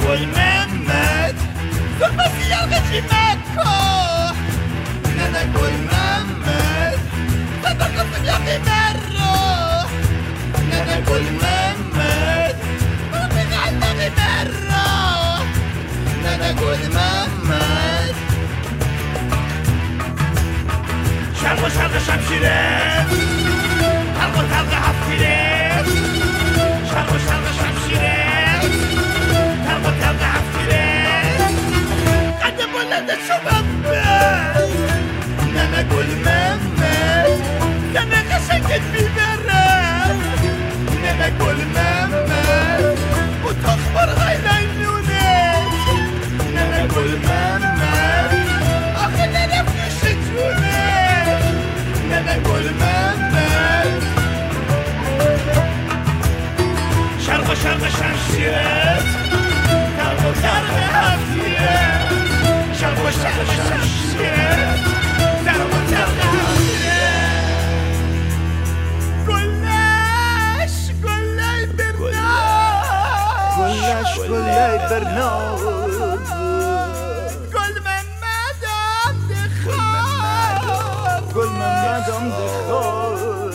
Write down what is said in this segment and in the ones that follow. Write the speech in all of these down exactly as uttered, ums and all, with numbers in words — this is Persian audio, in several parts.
گل محمد زلفت یلقی مکو ننه گل محمد صدا قسم یقی مرو ننه گل محمد روبی قلبی مرو ننه گل محمد شرق و شرق شمشیره حلق و تلق هفتیره شرق و شرق شمشیره حلق و تلق هفتیره قد بلند شبم بد ننه گل محمد ننه قشنگت بیبرم ننه گل محمد اتاق برغای لینونت ننه گل محمد آخه ننه فنوش جونت ننه گل محمد شرق و شرق شمشیرت تلق و تلق هفتیرت شرق و شرق شمشیرت تلق و تلق هفتیرت گلش گلای برناز گلش گلای برناز گل محمدم دخواب گل محمدم دخواب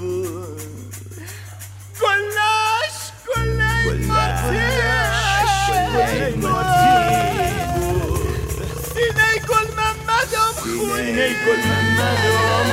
گلش گلای مارتین سینه گل محمدم خونی سینه گل محمدم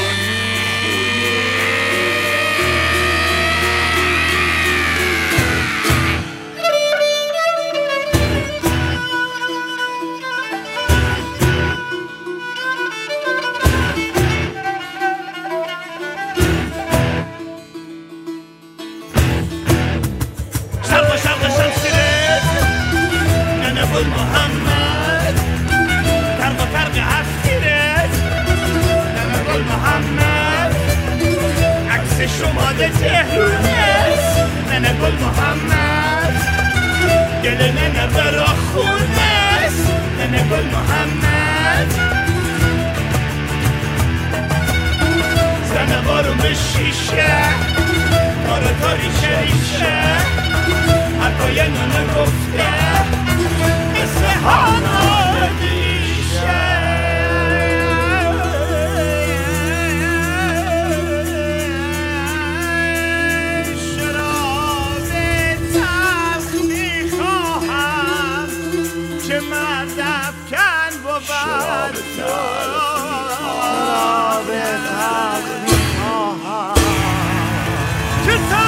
شرق و شرق شمشیرت ننه گل محمد ترق و ترق هفتیرت ننه گل محمد عکس شماده تهرونت ننه گل محمد گل ننه برا خونت ننه گل محمد زنه بارون به شیشه تاره تاریشه ریشه حرفای ننه گفته مثل هانا دیشه شراب تلخ میخواهم که مرد افکن بود شراب تلخ میخواهم که